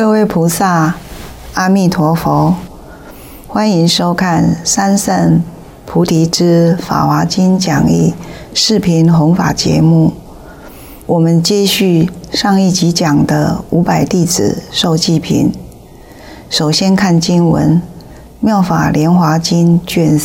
各位菩萨，阿弥陀佛，欢迎收看三圣菩提之法华经讲义视频弘法节目。我们接续上一集讲的500弟子受记品。首先看经文，妙法莲华经卷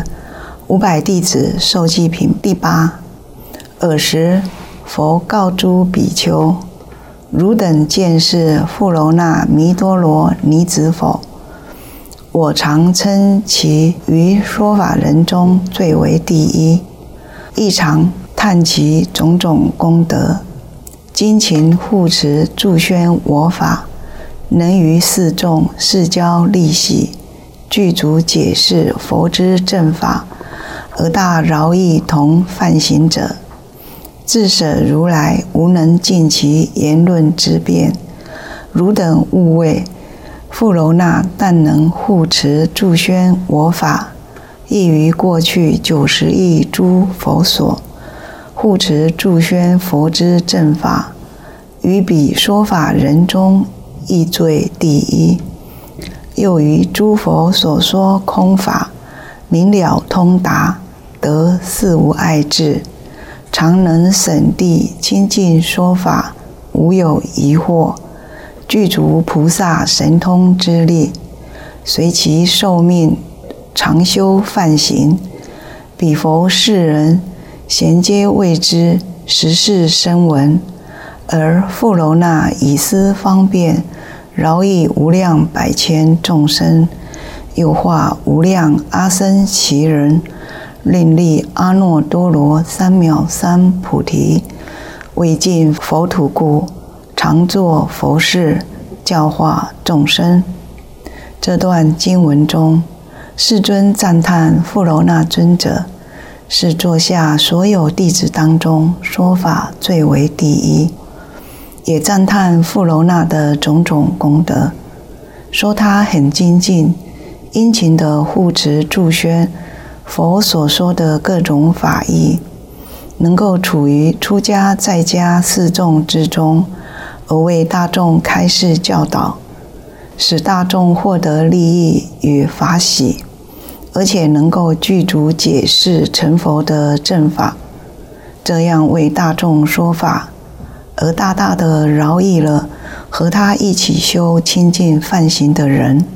4500弟子受记品第8。尔时佛告诸比丘：汝等见是富楼那弥多罗尼子否？我常称其于说法人中最为第一，亦常叹其种种功德，精勤护持助宣我法，能于四众示教利喜，具足解释佛之正法，而大饶益同犯行者，自舍如来无能尽其言论之辩。汝等勿畏，富楼那但能护持助宣我法，亦于过去90亿诸佛所护持助宣佛之正法，于彼说法人中亦最第一。又于诸佛所说空法，明了通达，得四无碍智，常能审谛清净说法，无有疑惑，具足菩萨神通之力，随其寿命常修梵行。彼佛世人咸皆谓之实是声闻，而富楼那以斯方便饶益无量百千众生，又化无量阿僧祇人，令立阿耨多罗三藐三菩提，为尽佛土故，常作佛事，教化众生。这段经文中，世尊赞叹富楼那尊者是座下所有弟子当中说法最为第一，也赞叹富楼那的种种功德，说他很精进，殷勤地护持助宣佛所说的各种法义，能够处于出家在家四众之中，而为大众开示教导，使大众获得利益与法喜，而且能够具足解释成佛的正法，这样为大众说法，而大大的饶益了和他一起修清净梵行的人，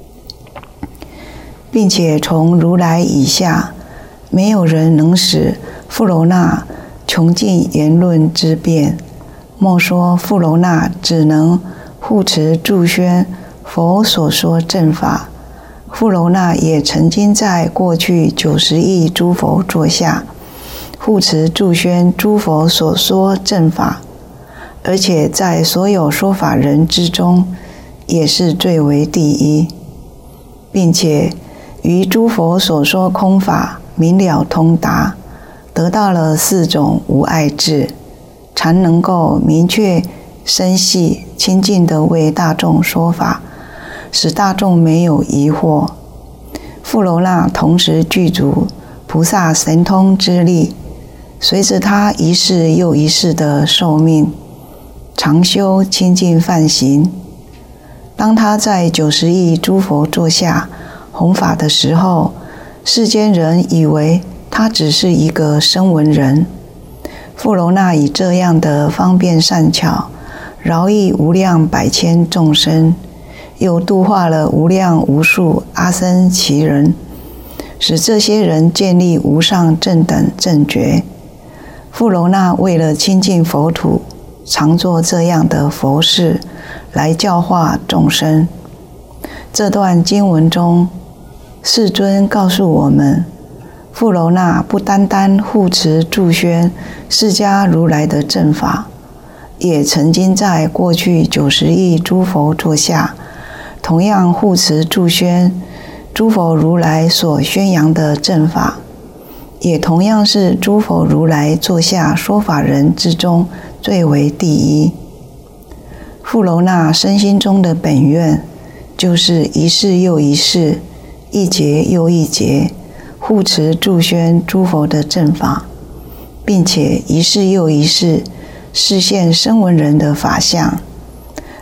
并且从如来以下，没有人能使富楼那穷尽言论之辩。莫说富楼那只能护持助宣佛所说正法，富楼那也曾经在过去90亿诸佛座下护持助宣诸佛所说正法，而且在所有说法人之中也是最为第一，并且于诸佛所说空法明了通达，得到了4种无碍智，才能够明确深细清净地为大众说法，使大众没有疑惑。富楼那同时具足菩萨神通之力，随着他一世又一世的寿命，常修清净梵行。当他在90亿诸佛座下弘法的时候，世间人以为他只是一个声闻人。富楼那以这样的方便善巧，饶益无量百千众生，又度化了无量无数阿僧祇人，使这些人建立无上正等正觉。富楼那为了亲近佛土，常做这样的佛事，来教化众生。这段经文中，世尊告诉我们，富楼那不单单护持助宣释迦如来的正法，也曾经在过去90亿诸佛座下，同样护持助宣诸佛如来所宣扬的正法，也同样是诸佛如来座下说法人之中最为第一。富楼那身心中的本愿，就是一世又一世，一劫又一劫，护持助宣诸佛的正法，并且一世又一世示现声闻人的法相，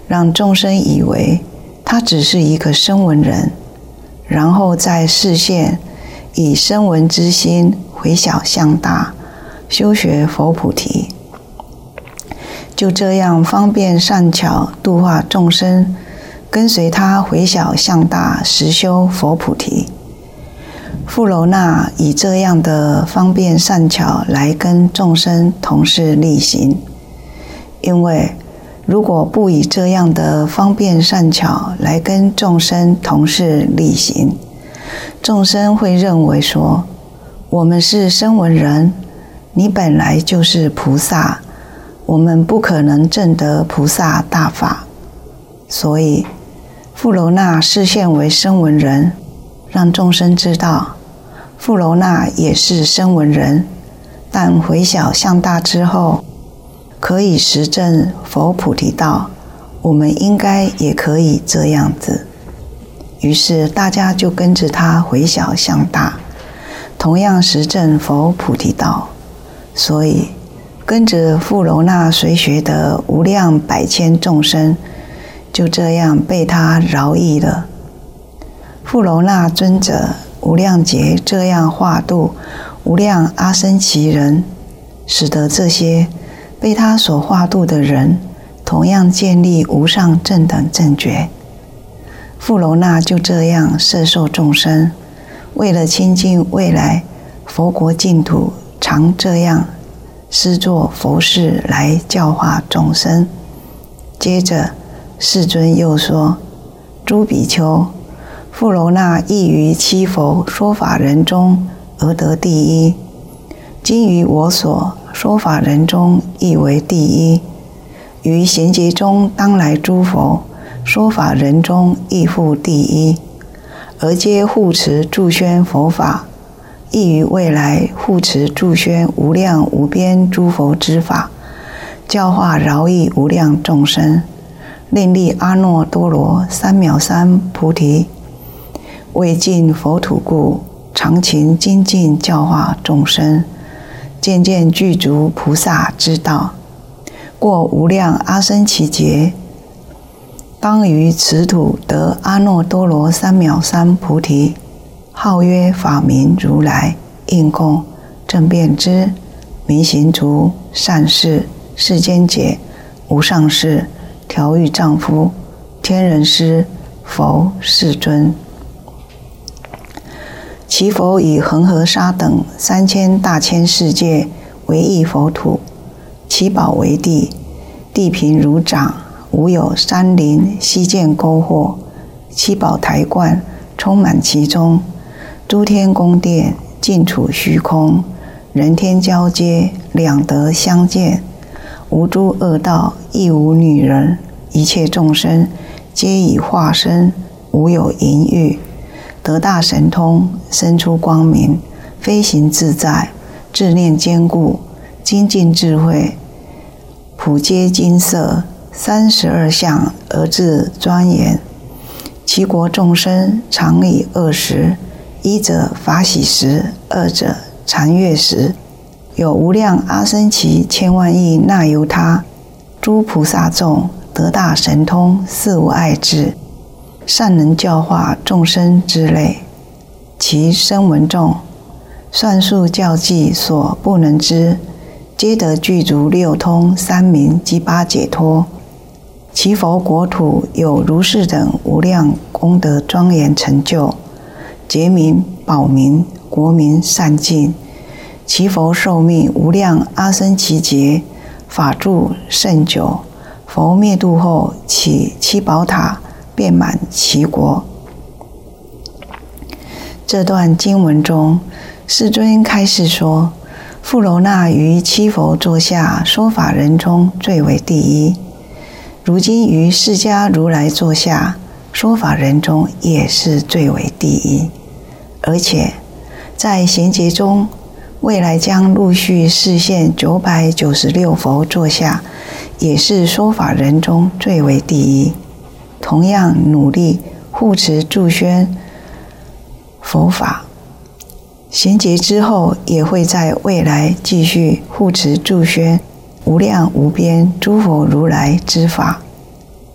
让众生以为他只是一个声闻人，然后在视线以声闻之心回小向大，修学佛菩提。就这样方便善巧度化众生，跟随他回小向大，实修佛菩提。富楼那以这样的方便善巧来跟众生同事力行，因为如果不以这样的方便善巧来跟众生同事力行，众生会认为说，我们是声闻人，你本来就是菩萨，我们不可能证得菩萨大法。所以富楼那示现为声闻人，让众生知道富楼那也是声闻人，但回小向大之后可以实证佛菩提道，我们应该也可以这样子。于是大家就跟着他回小向大，同样实证佛菩提道。所以跟着富楼那随学的无量百千众生，就这样被他饶益了。富楼那尊者无量劫这样化度无量阿僧祇人，使得这些被他所化度的人同样建立无上正等正觉。富楼那就这样摄受众生，为了亲近未来佛国净土，常这样施作佛事来教化众生。接着世尊又说，诸比丘，富楼那亦于七佛说法人中而得第一，今于我所说法人中亦为第一，于贤劫中当来诸佛说法人中亦复第一，而皆护持助宣佛法，亦于未来护持助宣无量无边诸佛之法，教化饶益无量众生，令利阿耨多罗三藐三菩提。为尽佛土故，常勤精进教化众生，渐渐具足菩萨之道，过无量阿僧祇劫，当于此土得阿耨多罗三藐三菩提，号曰法明如来，应供正遍知明行足善事世间解无上士调御丈夫天人师佛世尊。其佛以恒河沙等3000大千世界为一佛土，其宝为地，地平如掌，无有山林溪涧沟壑，七宝台观充满其中，诸天宫殿尽处虚空，人天交接，两德相见，无诸恶道，亦无女人，一切众生皆以化身，无有淫欲，得大神通，生出光明，飞行自在，智念坚固，精进智慧，普皆金色，32相而自庄严。其国众生常以2时，一者法喜时，二者禅悦时，有无量阿僧祇千万亿那由他诸菩萨众，得大神通，四无碍智，善能教化众生之类。其声闻众，算数教计所不能知，皆得具足6通3明及8解脱。其佛国土有如是等无量功德庄严成就，劫民、宝民、国民善尽。其佛寿命无量阿僧祇劫，法住甚久。佛灭度后，起七宝塔，遍满其国。这段经文中，世尊开示说，富楼那于七佛座下说法人中最为第一，如今于释迦如来座下说法人中也是最为第一，而且在贤劫中，未来将陆续示现996佛座下，也是说法人中最为第一，同样努力护持助宣佛法。贤劫之后，也会在未来继续护持助宣无量无边诸佛如来之法，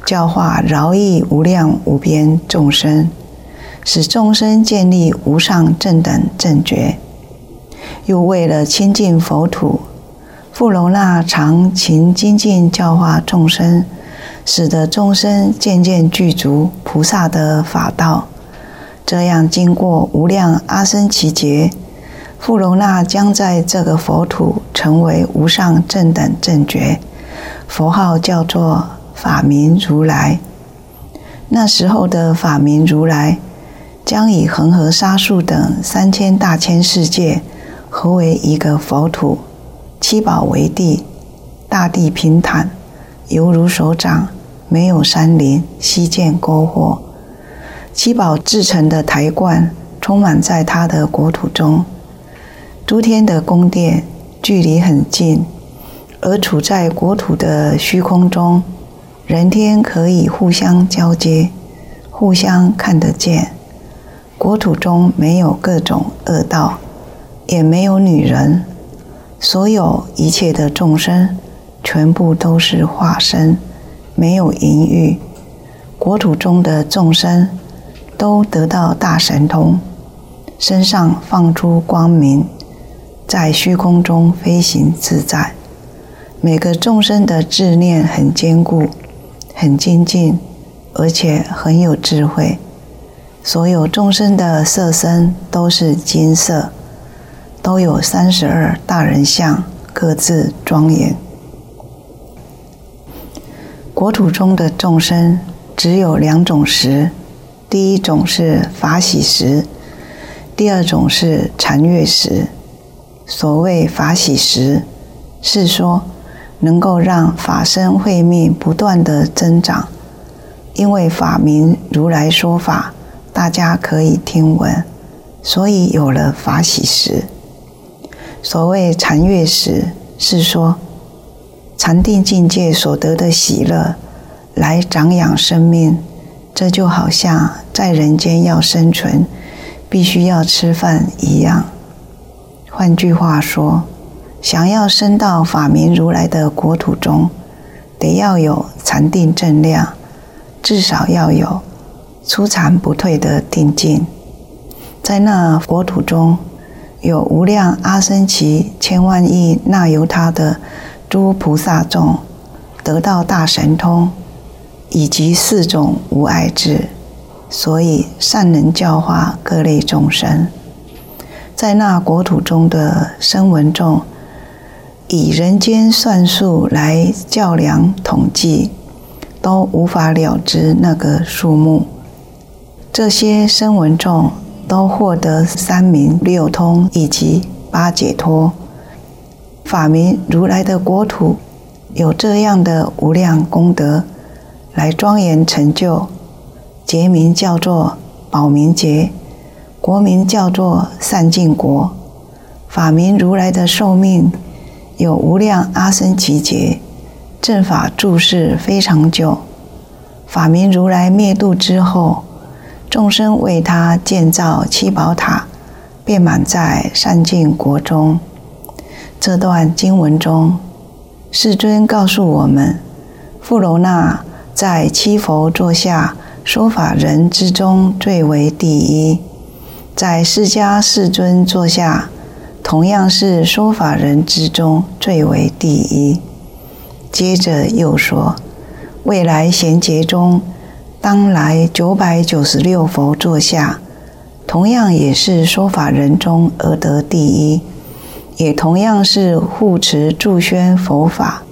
教化饶益无量无边众生，使众生建立无上正等正觉。又为了亲近佛土，富楼那常勤精进教化众生，使得众生渐渐具足菩萨的法道。这样经过无量阿僧祇劫，富楼那将在这个佛土成为无上正等正觉，佛号叫做法明如来。那时候的法明如来将以恒河沙数等3000大千世界合为一个佛土，七宝为地，大地平坦，犹如手掌，没有山林，溪涧沟壑。七宝制成的台观充满在他的国土中。诸天的宫殿距离很近，而处在国土的虚空中，人天可以互相交接，互相看得见。国土中没有各种恶道，也没有女人，所有一切的众生全部都是化身，没有淫欲。国土中的众生都得到大神通，身上放出光明，在虚空中飞行自在。每个众生的智念很坚固，很精进，而且很有智慧。所有众生的色身都是金色，都有32大人相，各自庄严。国土中的众生只有2种食，第一种是法喜食，第二种是禅悦食。所谓法喜食，是说能够让法身慧命不断的增长，因为法明如来说法，大家可以听闻，所以有了法喜食。所谓禅悦食，是说禅定境界所得的喜乐来长养生命，这就好像在人间要生存，必须要吃饭一样。换句话说，想要升到法明如来的国土中，得要有禅定正量，至少要有初禅不退的定境。在那国土中，有无量阿僧祇千万亿那由他的诸菩萨众，得到大神通，以及4种无碍智，所以善能教化各类众生。在那国土中的声闻众，以人间算数来较量统计，都无法了知那个数目。这些声闻众都获得3明6通以及8解脱。法明如来的国土有这样的无量功德，来庄严成就，节名叫做宝明节，国名叫做善净国。法明如来的寿命有无量阿僧祇劫，正法住世非常久。法明如来灭度之后，众生为他建造七宝塔，遍满在善净国中。这段经文中，世尊告诉我们，富楼那在七佛座下说法人之中最为第一，在释迦世尊座下同样是说法人之中最为第一。接着又说，未来贤劫中，当来996佛座下，同样也是说法人中而得第一，也同样是护持助宣佛法。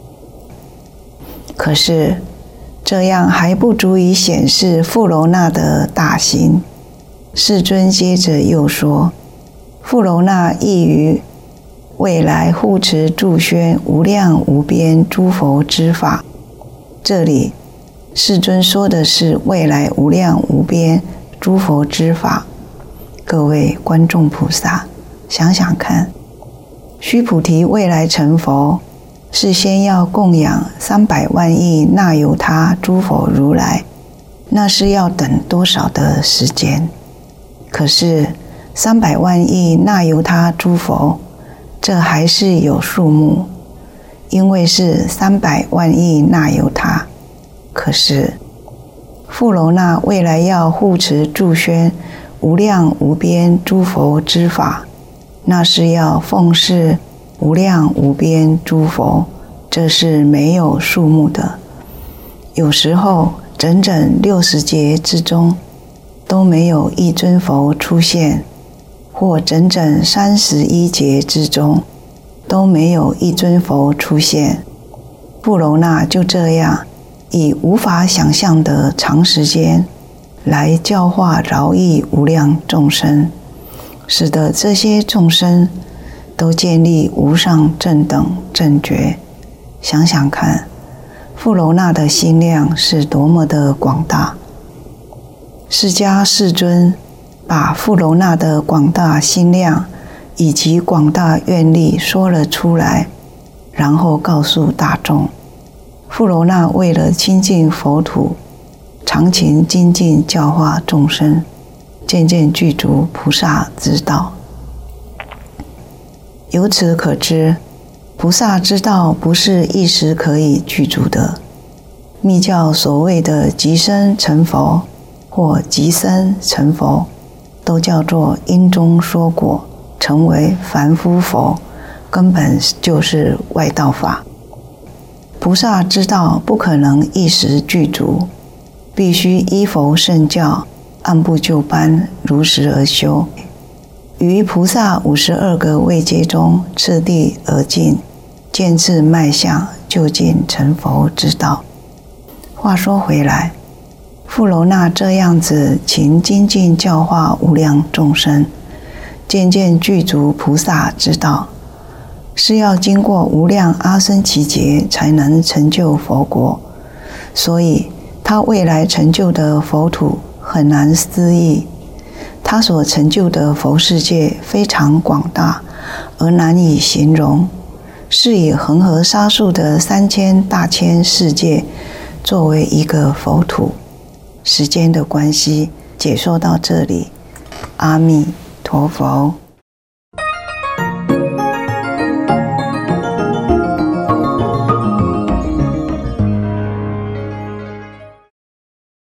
可是这样还不足以显示富楼那的大行。世尊接着又说，富楼那亦于未来护持助宣无量无边诸佛之法。这里世尊说的是未来无量无边诸佛之法。各位观众菩萨，想想看，须菩提未来成佛，是先要供养300万亿那由他诸佛如来，那是要等多少的时间？可是300万亿那由他诸佛，这还是有数目，因为是300万亿那由他。 可是，富楼那未来要护持助宣无量无边诸佛之法，那是要奉事无量无边诸佛，这是没有数目的。有时候整整60劫之中都没有一尊佛出现，或整整31劫之中都没有一尊佛出现。富楼那就这样以无法想象的长时间来教化饶益无量众生，使得这些众生都建立无上正等正觉。想想看，富楼那的心量是多么的广大。释迦世尊把富楼那的广大心量以及广大愿力说了出来，然后告诉大众，富楼那为了亲近佛土，常勤精进教化众生，渐渐具足菩萨之道。由此可知，菩萨之道不是一时可以具足的。密教所谓的即生成佛或即生成佛，都叫做因中说果，成为凡夫佛，根本就是外道法。菩萨之道不可能一时具足，必须依佛圣教，按部就班，如实而修。于菩萨52个位阶中次第而进，渐次迈向究竟成佛之道。话说回来，富楼那这样子勤精进教化无量众生，渐渐具足菩萨之道，是要经过无量阿僧祇劫才能成就佛国，所以他未来成就的佛土很难思议。他所成就的佛世界非常广大而难以形容，是以恒河沙数的3000大千世界作为一个佛土。时间的关系，解说到这里，阿弥陀佛。